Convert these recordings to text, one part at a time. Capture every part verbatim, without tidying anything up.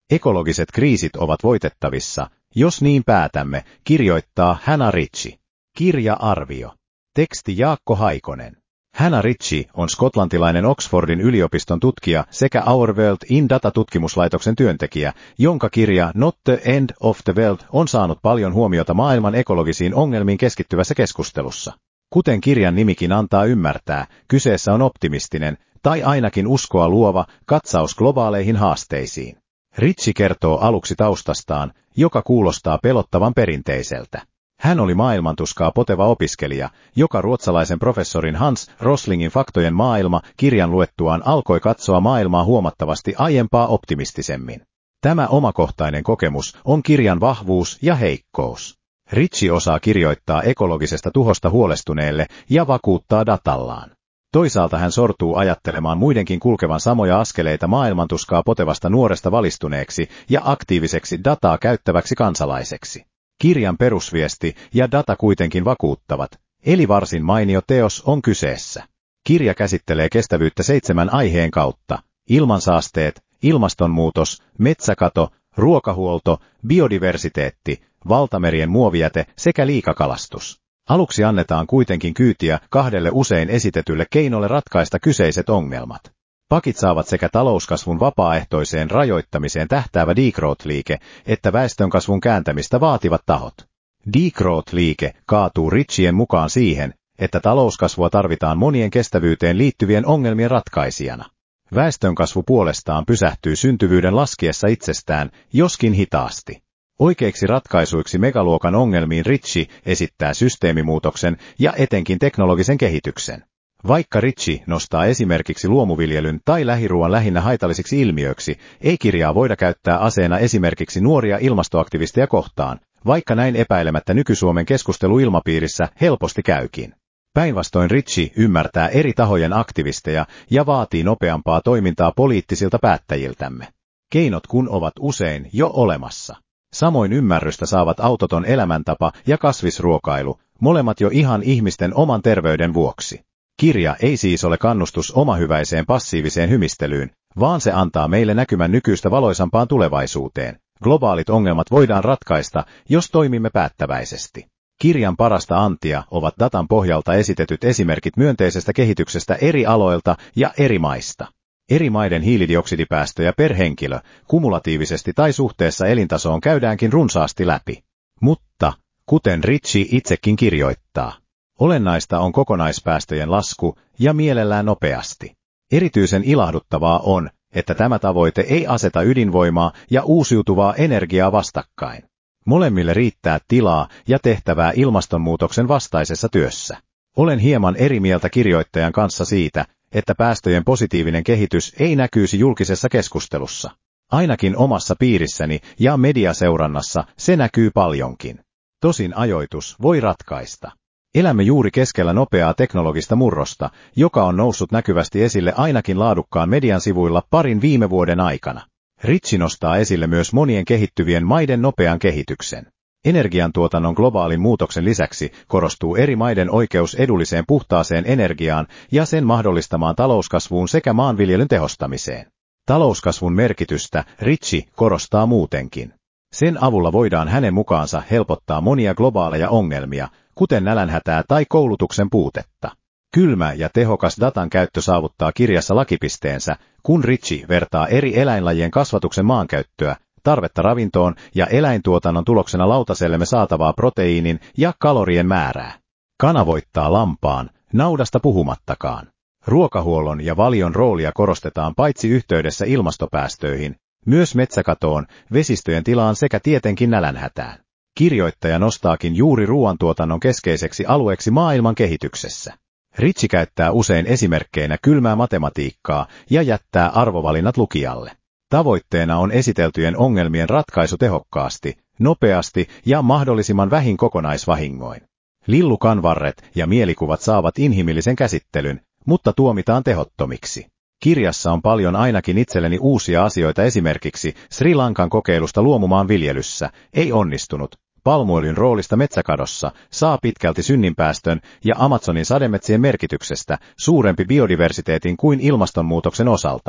Ekologiset kriisit ovat voitettavissa, jos niin päätämme, kirjoittaa Hannah Ritchie. Kirja-arvio. Teksti Jaakko Haikonen. Hannah Ritchie on skotlantilainen Oxfordin yliopiston tutkija sekä Our World in Data-tutkimuslaitoksen työntekijä, jonka kirja Not the End of the World on saanut paljon huomiota maailman ekologisiin ongelmiin keskittyvässä keskustelussa. Kuten kirjan nimikin antaa ymmärtää, kyseessä on optimistinen, tai ainakin uskoa luova, katsaus globaaleihin haasteisiin. Ritchie kertoo aluksi taustastaan, joka kuulostaa pelottavan perinteiseltä. Hän oli maailmantuskaa poteva opiskelija, joka ruotsalaisen professorin Hans Roslingin Faktojen maailma kirjan luettuaan alkoi katsoa maailmaa huomattavasti aiempaa optimistisemmin. Tämä omakohtainen kokemus on kirjan vahvuus ja heikkous. Ritchie osaa kirjoittaa ekologisesta tuhosta huolestuneelle ja vakuuttaa datallaan. Toisaalta hän sortuu ajattelemaan muidenkin kulkevan samoja askeleita maailmantuskaa potevasta nuoresta valistuneeksi ja aktiiviseksi dataa käyttäväksi kansalaiseksi. Kirjan perusviesti ja data kuitenkin vakuuttavat, eli varsin mainio teos on kyseessä. Kirja käsittelee kestävyyttä seitsemän aiheen kautta: ilmansaasteet, ilmastonmuutos, metsäkato, ruokahuolto, biodiversiteetti, valtamerien muovijäte sekä liikakalastus. Aluksi annetaan kuitenkin kyytiä kahdelle usein esitetylle keinolle ratkaista kyseiset ongelmat. Pakit saavat sekä talouskasvun vapaaehtoiseen rajoittamiseen tähtäävä degrowth-liike että väestönkasvun kääntämistä vaativat tahot. Degrowth-liike kaatuu Ritchien mukaan siihen, että talouskasvua tarvitaan monien kestävyyteen liittyvien ongelmien ratkaisijana. Väestönkasvu puolestaan pysähtyy syntyvyyden laskiessa itsestään, joskin hitaasti. Oikeiksi ratkaisuiksi megaluokan ongelmiin Ritchie esittää systeemimuutoksen ja etenkin teknologisen kehityksen. Vaikka Ritchie nostaa esimerkiksi luomuviljelyn tai lähiruuan lähinnä haitallisiksi ilmiöiksi, ei kirjaa voida käyttää aseena esimerkiksi nuoria ilmastoaktivisteja kohtaan, vaikka näin epäilemättä nyky-Suomen keskusteluilmapiirissä helposti käykin. Päinvastoin Ritchie ymmärtää eri tahojen aktivisteja ja vaatii nopeampaa toimintaa poliittisilta päättäjiltämme. Keinot kun ovat usein jo olemassa. Samoin ymmärrystä saavat autoton elämäntapa ja kasvisruokailu, molemmat jo ihan ihmisten oman terveyden vuoksi. Kirja ei siis ole kannustus omahyväiseen passiiviseen hymistelyyn, vaan se antaa meille näkymän nykyistä valoisampaan tulevaisuuteen. Globaalit ongelmat voidaan ratkaista, jos toimimme päättäväisesti. Kirjan parasta antia ovat datan pohjalta esitetyt esimerkit myönteisestä kehityksestä eri aloilta ja eri maista. Eri maiden hiilidioksidipäästöjä per henkilö, kumulatiivisesti tai suhteessa elintasoon käydäänkin runsaasti läpi. Mutta, kuten Ritchie itsekin kirjoittaa, olennaista on kokonaispäästöjen lasku ja mielellään nopeasti. Erityisen ilahduttavaa on, että tämä tavoite ei aseta ydinvoimaa ja uusiutuvaa energiaa vastakkain. Molemmille riittää tilaa ja tehtävää ilmastonmuutoksen vastaisessa työssä. Olen hieman eri mieltä kirjoittajan kanssa siitä, että päästöjen positiivinen kehitys ei näkyisi julkisessa keskustelussa. Ainakin omassa piirissäni ja mediaseurannassa se näkyy paljonkin. Tosin ajoitus voi ratkaista. Elämme juuri keskellä nopeaa teknologista murrosta, joka on noussut näkyvästi esille ainakin laadukkaan median sivuilla parin viime vuoden aikana. Ritchie nostaa esille myös monien kehittyvien maiden nopean kehityksen. Energiantuotannon globaalin muutoksen lisäksi korostuu eri maiden oikeus edulliseen puhtaaseen energiaan ja sen mahdollistamaan talouskasvuun sekä maanviljelyn tehostamiseen. Talouskasvun merkitystä Ritchie korostaa muutenkin. Sen avulla voidaan hänen mukaansa helpottaa monia globaaleja ongelmia, kuten nälänhätää tai koulutuksen puutetta. Kylmä ja tehokas datan käyttö saavuttaa kirjassa lakipisteensä, kun Ritchie vertaa eri eläinlajien kasvatuksen maankäyttöä, tarvetta ravintoon ja eläintuotannon tuloksena lautasellemme saatavaa proteiinin ja kalorien määrää. Kana voittaa lampaan, naudasta puhumattakaan. Ruokahuollon ja valion roolia korostetaan paitsi yhteydessä ilmastopäästöihin, myös metsäkatoon, vesistöjen tilaan sekä tietenkin nälänhätään. Kirjoittaja nostaakin juuri ruoantuotannon keskeiseksi alueeksi maailman kehityksessä. Ritchie käyttää usein esimerkkeinä kylmää matematiikkaa ja jättää arvovalinnat lukijalle. Tavoitteena on esiteltyjen ongelmien ratkaisu tehokkaasti, nopeasti ja mahdollisimman vähin kokonaisvahingoin. Lillukanvarret ja mielikuvat saavat inhimillisen käsittelyn, mutta tuomitaan tehottomiksi. Kirjassa on paljon ainakin itselleni uusia asioita, esimerkiksi Sri Lankan kokeilusta luomumaan viljelyssä, ei onnistunut, palmuöljyn roolista metsäkadossa, saa pitkälti synninpäästön ja Amazonin sademetsien merkityksestä, suurempi biodiversiteetin kuin ilmastonmuutoksen osalta.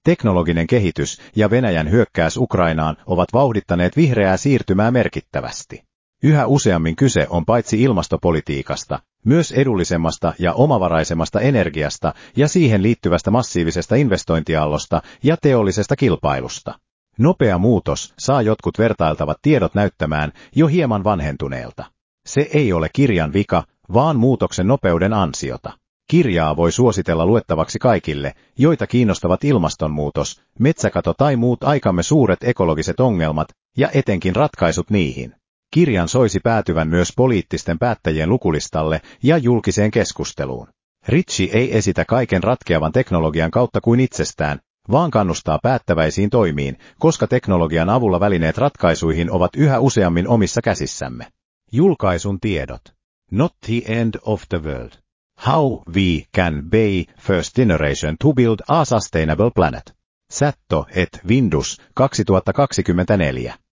Teknologinen kehitys ja Venäjän hyökkäys Ukrainaan ovat vauhdittaneet vihreää siirtymää merkittävästi. Yhä useammin kyse on paitsi ilmastopolitiikasta, myös edullisemmasta ja omavaraisemmasta energiasta ja siihen liittyvästä massiivisesta investointiaallosta ja teollisesta kilpailusta. Nopea muutos saa jotkut vertailtavat tiedot näyttämään jo hieman vanhentuneelta. Se ei ole kirjan vika, vaan muutoksen nopeuden ansiota. Kirjaa voi suositella luettavaksi kaikille, joita kiinnostavat ilmastonmuutos, metsäkato tai muut aikamme suuret ekologiset ongelmat, ja etenkin ratkaisut niihin. Kirjan soisi päätyvän myös poliittisten päättäjien lukulistalle ja julkiseen keskusteluun. Ritchie ei esitä kaiken ratkeavan teknologian kautta kuin itsestään, vaan kannustaa päättäväisiin toimiin, koska teknologian avulla välineet ratkaisuihin ovat yhä useammin omissa käsissämme. Julkaisun tiedot. Not the end of the world. How we can be first generation to build a sustainable planet. Sätto et Windows kaksituhattakaksikymmentäneljä.